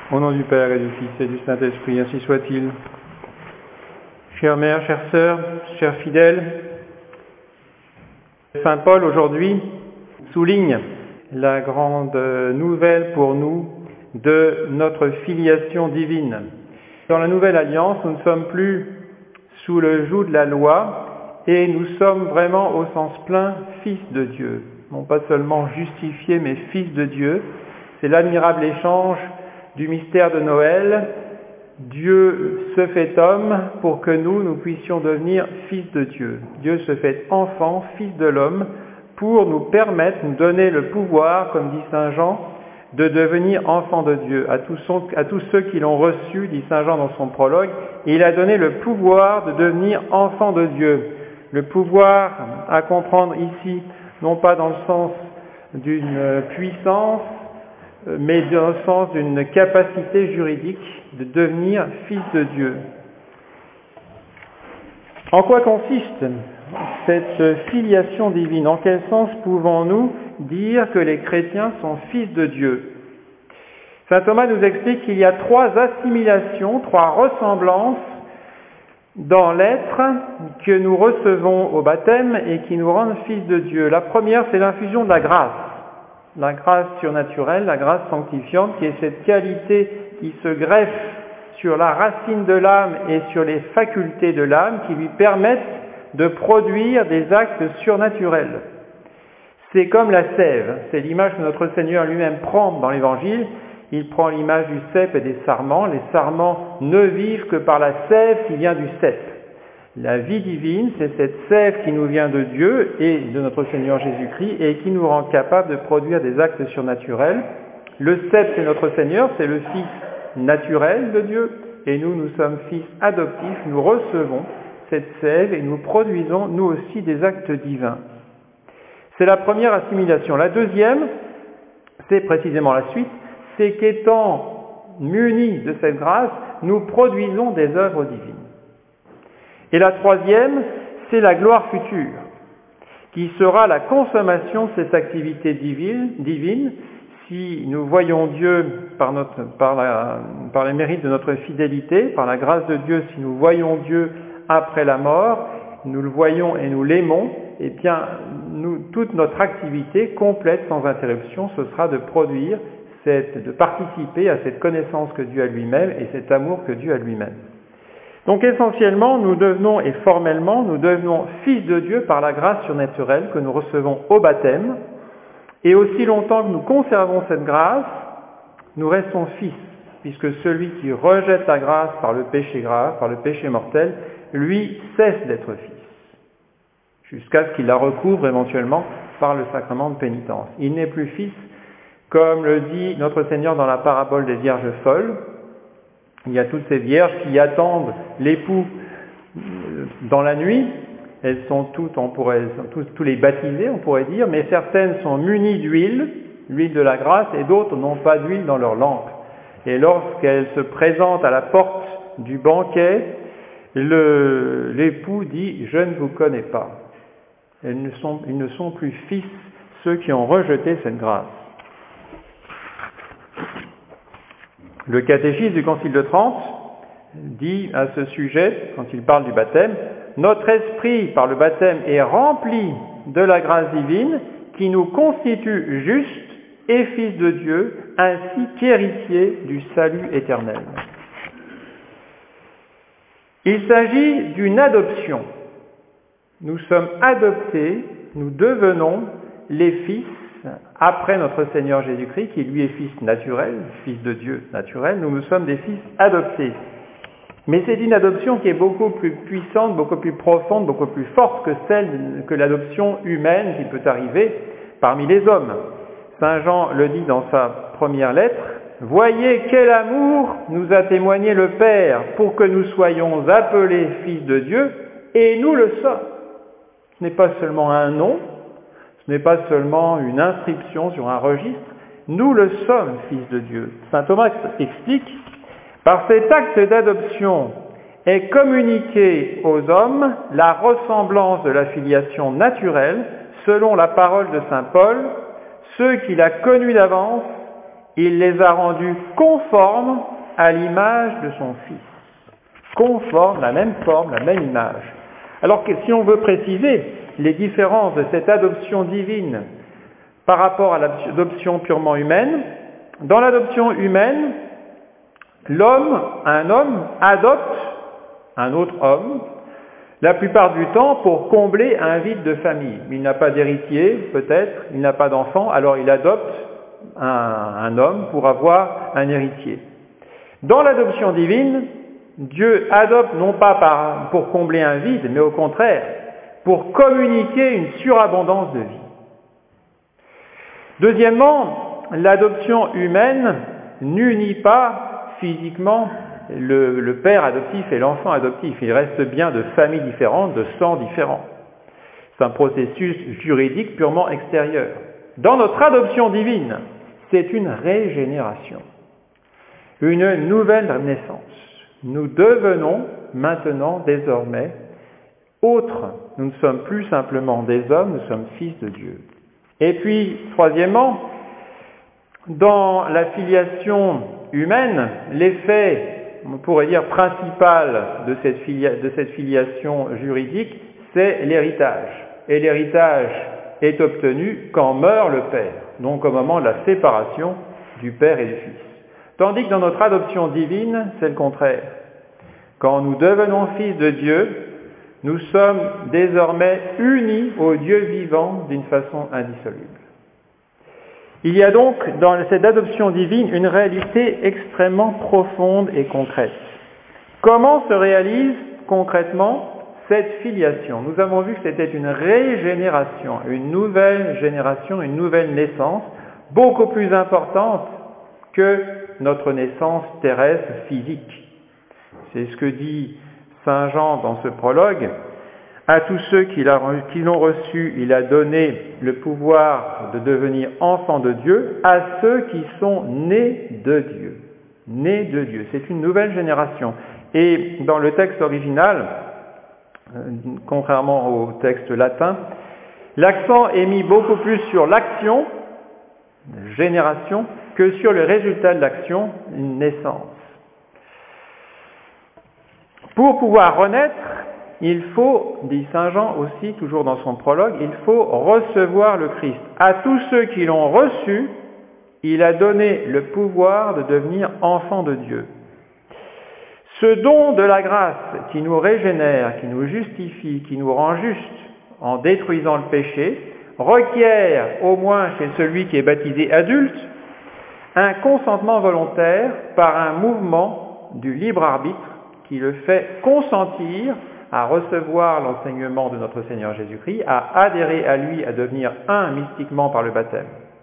Au nom du Père et du Fils et du Saint-Esprit, ainsi soit-il. Chère mère, chère sœur, chers fidèles, Saint Paul aujourd'hui souligne la grande nouvelle pour nous de notre filiation divine. Dans la Nouvelle Alliance, nous ne sommes plus sous le joug de la loi et nous sommes vraiment au sens plein fils de Dieu. Non pas seulement justifiés, mais fils de Dieu. C'est l'admirable échange du mystère de Noël. Dieu se fait homme pour que nous puissions devenir fils de Dieu. Dieu se fait enfant, fils de l'homme, pour nous permettre, nous donner le pouvoir, comme dit Saint Jean, de devenir enfant de Dieu. À tous ceux qui l'ont reçu, dit Saint Jean dans son prologue, il a donné le pouvoir de devenir enfant de Dieu. Le pouvoir à comprendre ici, non pas dans le sens d'une puissance, mais dans le sens d'une capacité juridique de devenir fils de Dieu. En quoi consiste cette filiation divine? En quel sens pouvons-nous dire que les chrétiens sont fils de Dieu? Saint Thomas nous explique qu'il y a 3 assimilations, 3 ressemblances dans l'être que nous recevons au baptême et qui nous rendent fils de Dieu. La première, c'est l'infusion de la grâce surnaturelle, la grâce sanctifiante, qui est cette qualité qui se greffe sur la racine de l'âme et sur les facultés de l'âme, qui lui permettent de produire des actes surnaturels. C'est comme la sève, c'est l'image que notre Seigneur lui-même prend dans l'Évangile. Il prend l'image du cep et des sarments. Les sarments ne vivent que par la sève qui vient du cep. La vie divine, c'est cette sève qui nous vient de Dieu et de notre Seigneur Jésus-Christ et qui nous rend capables de produire des actes surnaturels. Le cep, c'est notre Seigneur, c'est le Fils naturel de Dieu et nous sommes fils adoptifs, nous recevons cette sève et nous produisons nous aussi des actes divins. C'est la première assimilation. La deuxième, c'est précisément la suite, c'est qu'étant munis de cette grâce, nous produisons des œuvres divines. Et la troisième, c'est la gloire future, qui sera la consommation de cette activité divine. Si nous voyons Dieu par les mérites de notre fidélité, par la grâce de Dieu, si nous voyons Dieu après la mort, nous le voyons et nous l'aimons, eh bien, toute notre activité complète sans interruption, ce sera de produire, de participer à cette connaissance que Dieu a lui-même et cet amour que Dieu a lui-même. Donc essentiellement, nous devenons, et formellement, nous devenons fils de Dieu par la grâce surnaturelle que nous recevons au baptême, et aussi longtemps que nous conservons cette grâce, nous restons fils, puisque celui qui rejette la grâce par le péché grave, par le péché mortel, lui cesse d'être fils, jusqu'à ce qu'il la recouvre éventuellement par le sacrement de pénitence. Il n'est plus fils, comme le dit notre Seigneur dans la parabole des vierges folles. Il y a toutes ces vierges qui attendent l'époux dans la nuit. Elles sont tous les baptisées, on pourrait dire, mais certaines sont munies d'huile, l'huile de la grâce, et d'autres n'ont pas d'huile dans leur lampe. Et lorsqu'elles se présentent à la porte du banquet, l'époux dit « Je ne vous connais pas ». Ils ne sont plus fils, ceux qui ont rejeté cette grâce. Le catéchisme du Concile de Trente dit à ce sujet, quand il parle du baptême, « Notre esprit, par le baptême, est rempli de la grâce divine qui nous constitue justes et fils de Dieu, ainsi qu'héritiers du salut éternel. » Il s'agit d'une adoption. Nous sommes adoptés, nous devenons les fils après notre Seigneur Jésus-Christ, qui lui est fils naturel, fils de Dieu naturel, nous sommes des fils adoptés. Mais c'est une adoption qui est beaucoup plus puissante, beaucoup plus profonde, beaucoup plus forte que l'adoption humaine qui peut arriver parmi les hommes. Saint Jean le dit dans sa première lettre, « Voyez quel amour nous a témoigné le Père pour que nous soyons appelés fils de Dieu, et nous le sommes. » Ce n'est pas seulement un nom, ce n'est pas seulement une inscription sur un registre, nous le sommes, fils de Dieu. Saint Thomas explique, par cet acte d'adoption est communiquée aux hommes la ressemblance de la filiation naturelle, selon la parole de Saint Paul, ceux qu'il a connus d'avance, il les a rendus conformes à l'image de son Fils. Conformes, la même forme, la même image. Alors que si on veut préciser les différences de cette adoption divine par rapport à l'adoption purement humaine, dans l'adoption humaine, un homme adopte un autre homme, la plupart du temps pour combler un vide de famille. Il n'a pas d'héritier, peut-être, il n'a pas d'enfant, alors il adopte un homme pour avoir un héritier. Dans l'adoption divine, Dieu adopte non pas pour combler un vide, mais au contraire, pour communiquer une surabondance de vie. Deuxièmement, l'adoption humaine n'unit pas physiquement le père adoptif et l'enfant adoptif. Il reste bien de familles différentes, de sang différents. C'est un processus juridique purement extérieur. Dans notre adoption divine, c'est une régénération, une nouvelle naissance. Nous devenons maintenant, désormais, autres. Nous ne sommes plus simplement des hommes, nous sommes fils de Dieu. Et puis, troisièmement, dans la filiation humaine, l'effet, on pourrait dire, principal de cette filiation juridique, c'est l'héritage. Et l'héritage est obtenu quand meurt le Père, donc au moment de la séparation du Père et du Fils. Tandis que dans notre adoption divine, c'est le contraire. Quand nous devenons fils de Dieu, nous sommes désormais unis au Dieu vivant d'une façon indissoluble. Il y a donc dans cette adoption divine une réalité extrêmement profonde et concrète. Comment se réalise concrètement cette filiation? Nous avons vu que c'était une régénération, une nouvelle génération, une nouvelle naissance, beaucoup plus importante que notre naissance terrestre physique. C'est ce que dit Saint Jean dans ce prologue. À tous ceux qui l'ont reçu, il a donné le pouvoir de devenir enfants de Dieu, à ceux qui sont nés de Dieu. Nés de Dieu. C'est une nouvelle génération. Et dans le texte original, contrairement au texte latin, l'accent est mis beaucoup plus sur l'action, génération, que sur le résultat de l'action, une naissance. Pour pouvoir renaître, il faut, dit Saint Jean aussi, toujours dans son prologue, il faut recevoir le Christ. À tous ceux qui l'ont reçu, il a donné le pouvoir de devenir enfants de Dieu. Ce don de la grâce qui nous régénère, qui nous justifie, qui nous rend justes en détruisant le péché, requiert, au moins chez celui qui est baptisé adulte, un consentement volontaire par un mouvement du libre arbitre qui le fait consentir à recevoir l'enseignement de notre Seigneur Jésus-Christ, à adhérer à lui, à devenir un mystiquement par le baptême.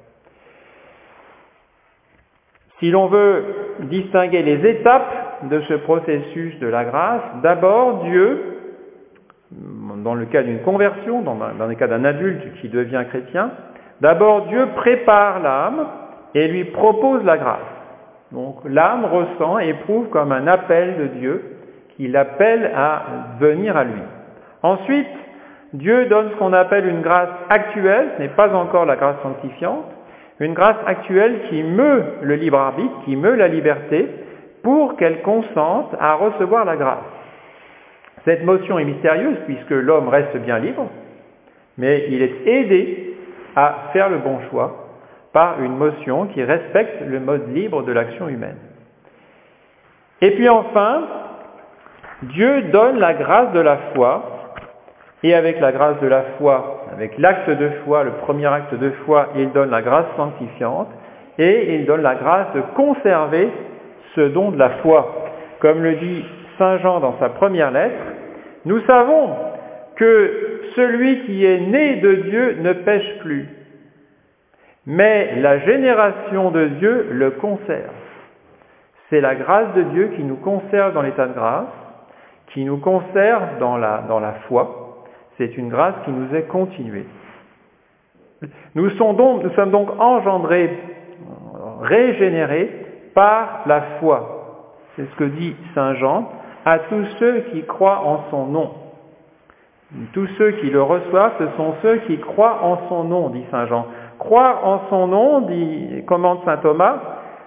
Si l'on veut distinguer les étapes de ce processus de la grâce, d'abord Dieu, dans le cas d'une conversion, dans le cas d'un adulte qui devient chrétien, d'abord Dieu prépare l'âme et lui propose la grâce. Donc l'âme ressent et éprouve comme un appel de Dieu qui l'appelle à venir à lui. Ensuite, Dieu donne ce qu'on appelle une grâce actuelle, ce n'est pas encore la grâce sanctifiante, une grâce actuelle qui meut le libre arbitre, qui meut la liberté, pour qu'elle consente à recevoir la grâce. Cette motion est mystérieuse puisque l'homme reste bien libre, mais il est aidé à faire le bon choix par une motion qui respecte le mode libre de l'action humaine. Et puis enfin, Dieu donne la grâce de la foi, et avec la grâce de la foi, avec l'acte de foi, le premier acte de foi, il donne la grâce sanctifiante, et il donne la grâce de conserver ce don de la foi. Comme le dit Saint Jean dans sa première lettre, nous savons que celui qui est né de Dieu ne pêche plus, mais la génération de Dieu le conserve. C'est la grâce de Dieu qui nous conserve dans l'état de grâce, qui nous conserve dans la foi. C'est une grâce qui nous est continuée. Nous sommes donc engendrés, régénérés par la foi. C'est ce que dit Saint Jean, à tous ceux qui croient en son nom. Tous ceux qui le reçoivent, ce sont ceux qui croient en son nom, dit Saint Jean. Croire en son nom, commente Saint Thomas,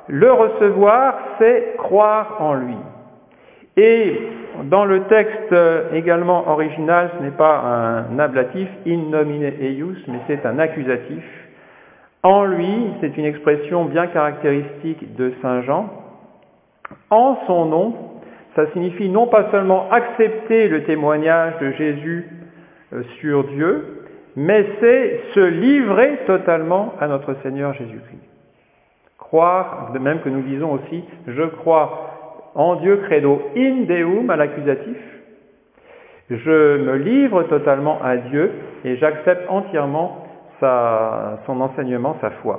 Le recevoir, c'est croire en lui. Et dans le texte également original, ce n'est pas un ablatif, in nomine eius, mais c'est un accusatif. En lui, c'est une expression bien caractéristique de Saint Jean. En son nom, ça signifie non pas seulement accepter le témoignage de Jésus sur Dieu, mais c'est se livrer totalement à notre Seigneur Jésus-Christ. Croire, de même que nous disons aussi, je crois en Dieu credo in Deum à l'accusatif, je me livre totalement à Dieu et j'accepte entièrement son enseignement, sa foi.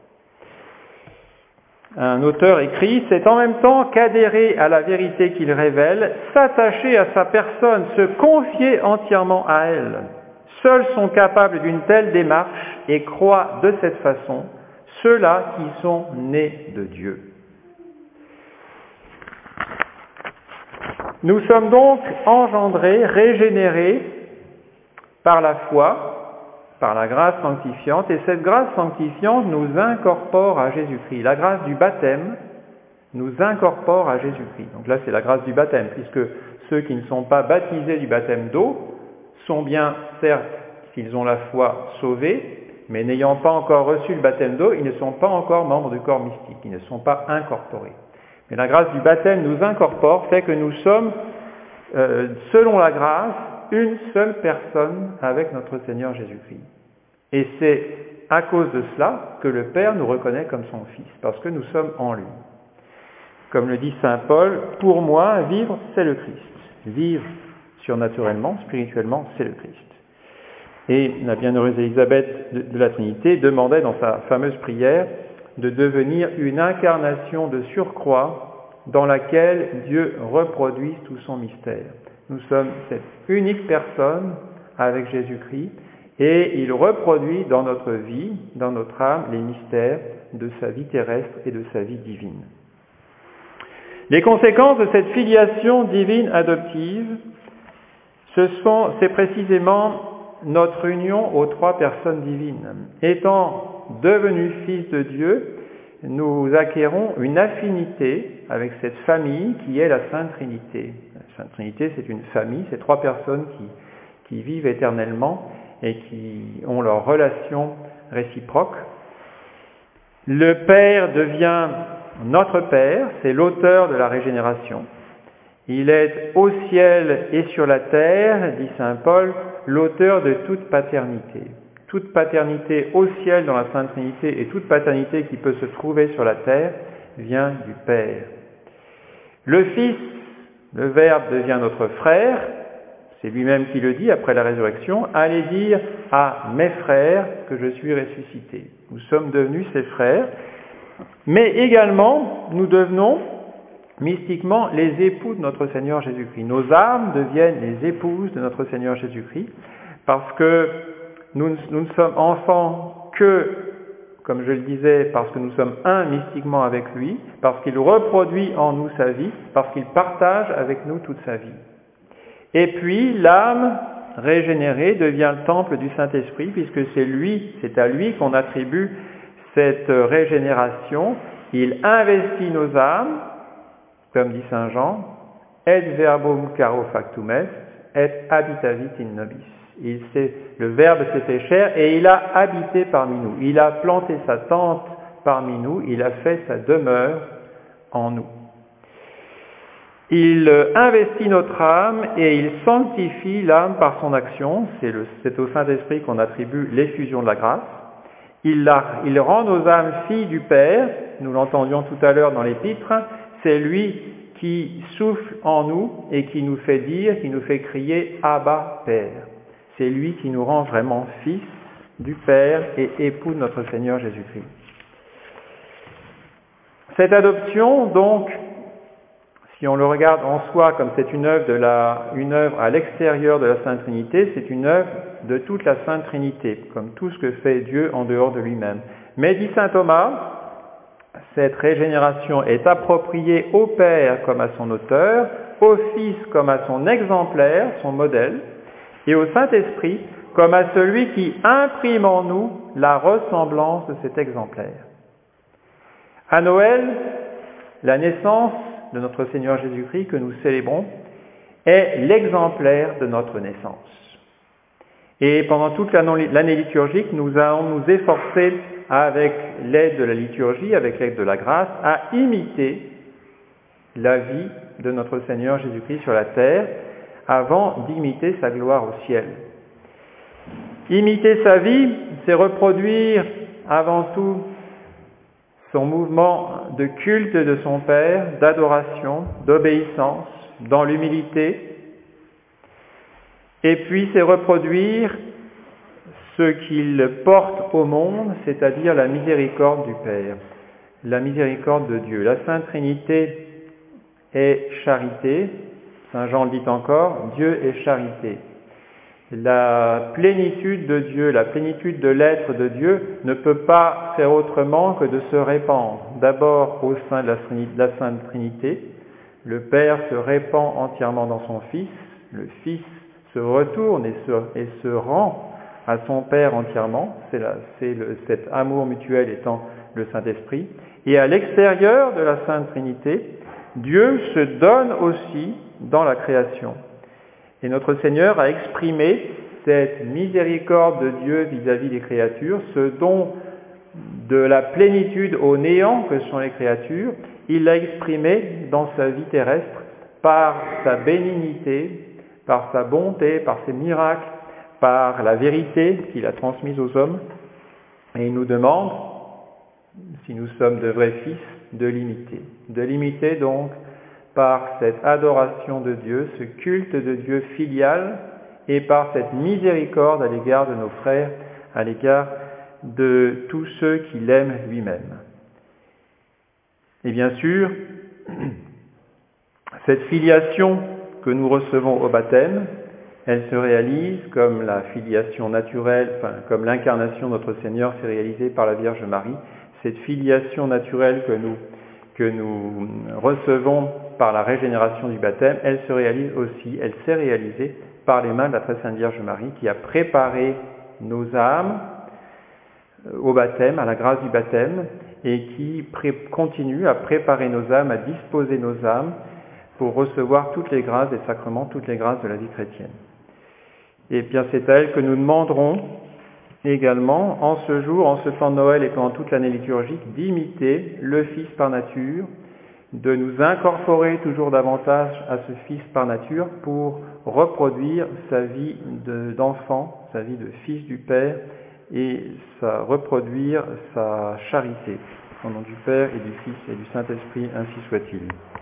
Un auteur écrit, c'est en même temps qu'adhérer à la vérité qu'il révèle, s'attacher à sa personne, se confier entièrement à elle. Seuls sont capables d'une telle démarche et croient de cette façon ceux-là qui sont nés de Dieu. Nous sommes donc engendrés, régénérés par la foi, par la grâce sanctifiante, et cette grâce sanctifiante nous incorpore à Jésus-Christ. La grâce du baptême nous incorpore à Jésus-Christ. Donc là, c'est la grâce du baptême, puisque ceux qui ne sont pas baptisés du baptême d'eau sont bien, certes, s'ils ont la foi, sauvés, mais n'ayant pas encore reçu le baptême d'eau, ils ne sont pas encore membres du corps mystique, ils ne sont pas incorporés. Mais la grâce du baptême nous incorpore, fait que nous sommes, selon la grâce, une seule personne avec notre Seigneur Jésus-Christ. Et c'est à cause de cela que le Père nous reconnaît comme son Fils, parce que nous sommes en lui. Comme le dit saint Paul, pour moi, vivre, c'est le Christ. Vivre surnaturellement, spirituellement, c'est le Christ. Et la bienheureuse Élisabeth de la Trinité demandait dans sa fameuse prière de devenir une incarnation de surcroît dans laquelle Dieu reproduise tout son mystère. Nous sommes cette unique personne avec Jésus-Christ et il reproduit dans notre vie, dans notre âme, les mystères de sa vie terrestre et de sa vie divine. Les conséquences de cette filiation divine adoptive, c'est précisément notre union aux trois personnes divines. Étant devenus fils de Dieu, nous acquérons une affinité avec cette famille qui est la Sainte Trinité. La Sainte Trinité, c'est une famille, c'est trois personnes qui vivent éternellement et qui ont leur relation réciproque. Le Père devient notre Père, c'est l'auteur de la régénération. Il est au ciel et sur la terre, dit saint Paul, l'auteur de toute paternité. Toute paternité au ciel dans la Sainte Trinité et toute paternité qui peut se trouver sur la terre vient du Père. Le Fils, le Verbe devient notre frère, c'est lui-même qui le dit après la résurrection, allez dire à mes frères que je suis ressuscité. Nous sommes devenus ses frères, mais également nous devenons mystiquement les époux de notre Seigneur Jésus-Christ. Nos âmes deviennent les épouses de notre Seigneur Jésus-Christ parce que nous ne sommes enfants que, comme je le disais, parce que nous sommes un mystiquement avec lui, parce qu'il reproduit en nous sa vie, parce qu'il partage avec nous toute sa vie. Et puis l'âme régénérée devient le temple du Saint-Esprit puisque c'est à lui qu'on attribue cette régénération. Il investit nos âmes, comme dit saint Jean, et verbum caro factum est, et habitavit in nobis. Le Verbe s'est fait chair et il a habité parmi nous. Il a planté sa tente parmi nous, il a fait sa demeure en nous. Il investit notre âme et il sanctifie l'âme par son action. C'est au Saint-Esprit qu'on attribue l'effusion de la grâce. Il rend nos âmes filles du Père, nous l'entendions tout à l'heure dans l'Épître, c'est lui qui souffle en nous et qui nous fait dire, qui nous fait crier « Abba, Père ». C'est lui qui nous rend vraiment fils du Père et époux de notre Seigneur Jésus-Christ. Cette adoption, donc, si on le regarde en soi comme c'est une œuvre à l'extérieur de la Sainte Trinité, c'est une œuvre de toute la Sainte Trinité, comme tout ce que fait Dieu en dehors de lui-même. Mais, dit saint Thomas, cette régénération est appropriée au Père comme à son auteur, au Fils comme à son exemplaire, son modèle, et au Saint-Esprit comme à celui qui imprime en nous la ressemblance de cet exemplaire. À Noël, la naissance de notre Seigneur Jésus-Christ que nous célébrons est l'exemplaire de notre naissance. Et pendant toute l'année liturgique, nous allons nous efforcer, avec l'aide de la liturgie, avec l'aide de la grâce, à imiter la vie de notre Seigneur Jésus-Christ sur la terre, avant d'imiter sa gloire au ciel. Imiter sa vie, c'est reproduire avant tout son mouvement de culte de son Père, d'adoration, d'obéissance, dans l'humilité. Et puis c'est reproduire ce qu'il porte au monde, c'est-à-dire la miséricorde du Père, la miséricorde de Dieu. La Sainte Trinité est charité, Saint Jean le dit encore, Dieu est charité. La plénitude de Dieu, la plénitude de l'être de Dieu ne peut pas faire autrement que de se répandre. D'abord au sein de la Sainte Trinité, le Père se répand entièrement dans son Fils, le Fils se retourne et se rend à son Père entièrement, cet amour mutuel étant le Saint-Esprit. Et à l'extérieur de la Sainte Trinité, Dieu se donne aussi dans la création. Et notre Seigneur a exprimé cette miséricorde de Dieu vis-à-vis des créatures, ce don de la plénitude au néant que sont les créatures, il l'a exprimé dans sa vie terrestre par sa bénignité, par sa bonté, par ses miracles, par la vérité qu'il a transmise aux hommes. Et il nous demande, si nous sommes de vrais fils, de l'imiter. De l'imiter donc par cette adoration de Dieu, ce culte de Dieu filial, et par cette miséricorde à l'égard de nos frères, à l'égard de tous ceux qui l'aiment lui-même. Et bien sûr, cette filiation que nous recevons au baptême, elle se réalise comme la filiation naturelle, comme l'incarnation de notre Seigneur s'est réalisée par la Vierge Marie. Cette filiation naturelle que nous recevons par la régénération du baptême, elle se réalise aussi, elle s'est réalisée par les mains de la Très Sainte Vierge Marie qui a préparé nos âmes au baptême, à la grâce du baptême, et qui continue à préparer nos âmes, à disposer nos âmes pour recevoir toutes les grâces des sacrements, toutes les grâces de la vie chrétienne. Et bien c'est à elle que nous demanderons également, en ce jour, en ce temps de Noël et pendant toute l'année liturgique, d'imiter le Fils par nature, de nous incorporer toujours davantage à ce Fils par nature pour reproduire sa vie d'enfant, sa vie de Fils du Père et reproduire sa charité. Au nom du Père et du Fils et du Saint-Esprit, ainsi soit-il.